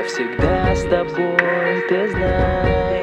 всегда с тобой, ты знай.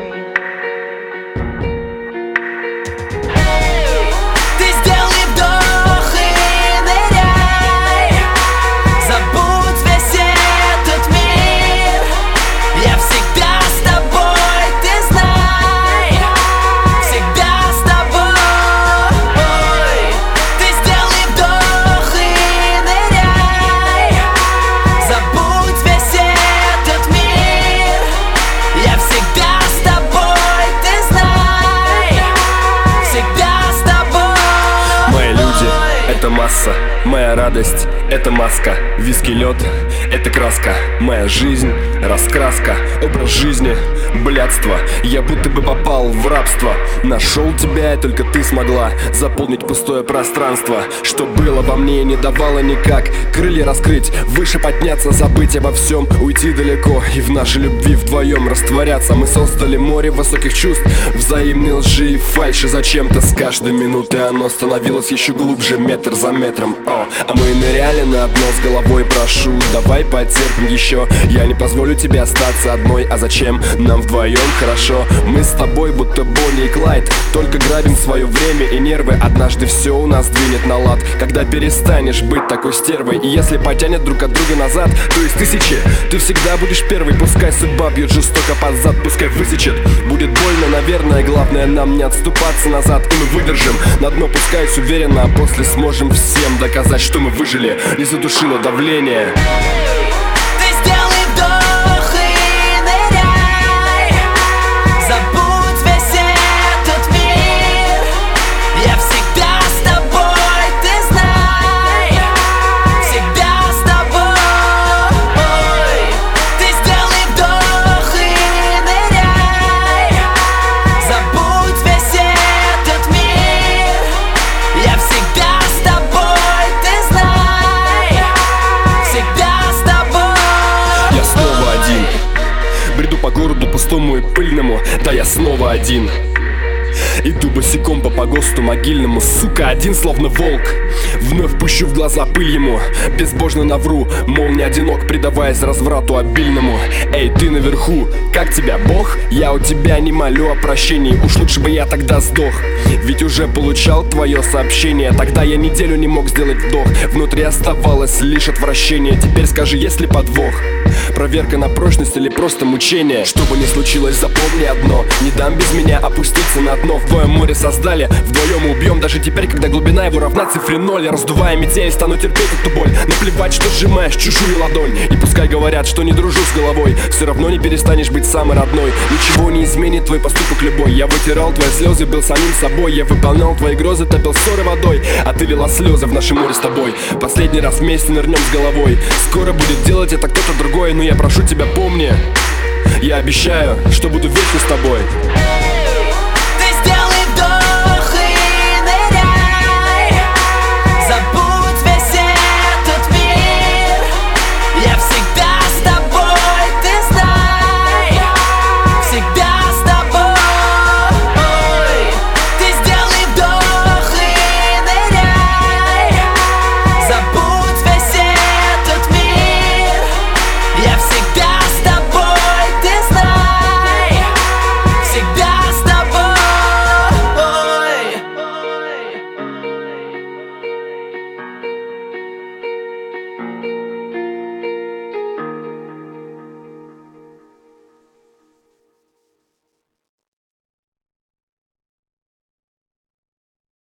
Это масса, моя радость, это маска. Виски, лед, это краска. Моя жизнь, раскраска. Образ жизни, блядство. Я будто бы попал в рабство. Нашел тебя, и только ты смогла заполнить пустое пространство. Что было во мне, не давало никак крылья раскрыть, выше подняться, забыть обо всем, уйти далеко и в нашей любви вдвоем растворяться. Мы создали море высоких чувств, взаимной лжи и фальши. Зачем-то с каждой минутой оно становилось еще глубже, метр за метром. А мы ныряли на дно с головой. Прошу, давай потерпим еще. Я не позволю тебе остаться одной. А зачем? Нам вдвоем хорошо. Мы с тобой будто Бонни и Клайд, только грабим свое время и нервы. Однажды все у нас двинет на лад, когда перестанешь быть такой стервой. И если потянет друг от друга назад, то из тысячи ты всегда будешь первый. Пускай судьба бьет жестоко под зад, пускай высечет. Будет больно, наверное, главное нам не отступаться назад. И мы выдержим, на дно пускаясь уверенно, а после сможем всем доказать, что мы выжили, не задушило давление. Бреду по городу пустому и пыльному, да я снова один. Иду босиком по погосту могильному, сука, один словно волк. Вновь пущу в глаза пыль ему, безбожно навру, мол, не одинок, предаваясь разврату обильному. Эй, ты наверху, как тебя, Бог? Я у тебя не молю о прощении, уж лучше бы я тогда сдох. Ведь уже получал твое сообщение, тогда я неделю не мог сделать вдох. Внутри оставалось лишь отвращение. Теперь скажи, есть ли подвох? Проверка на прочность или просто мучение? Что бы ни случилось, запомни одно: не дам без меня опуститься на дно. Вдвоем море создали, вдвоем убьем. Даже теперь, когда глубина его равна цифре 0. Я раздувая метель, стану терпеть эту боль. Наплевать, что сжимаешь чужую ладонь. И пускай говорят, что не дружу с головой, все равно не перестанешь быть самой родной. Ничего не изменит твой поступок любой. Я вытирал твои слезы, был самим собой. Я выполнял твои грозы, топил ссоры водой, а ты лила слезы в наше море с тобой. Последний раз вместе нырнем с головой. Скоро будет делать это кто-то другой, но я прошу тебя, помни, я обещаю, что буду вечно с тобой.